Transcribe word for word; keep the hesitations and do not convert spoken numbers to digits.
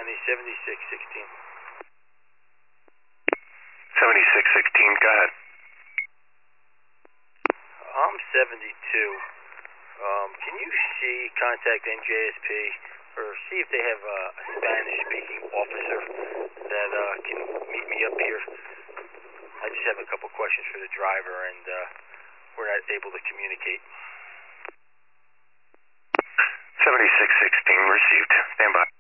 County, seventy-six sixteen. seventy-six sixteen, go ahead. I'm seventy-two. Um, can you see, contact N J S P, or see if they have a, a Spanish-speaking officer that uh, can meet me up here? I just have a couple questions for the driver, and uh, we're not able to communicate. seventy-six sixteen received. Stand by.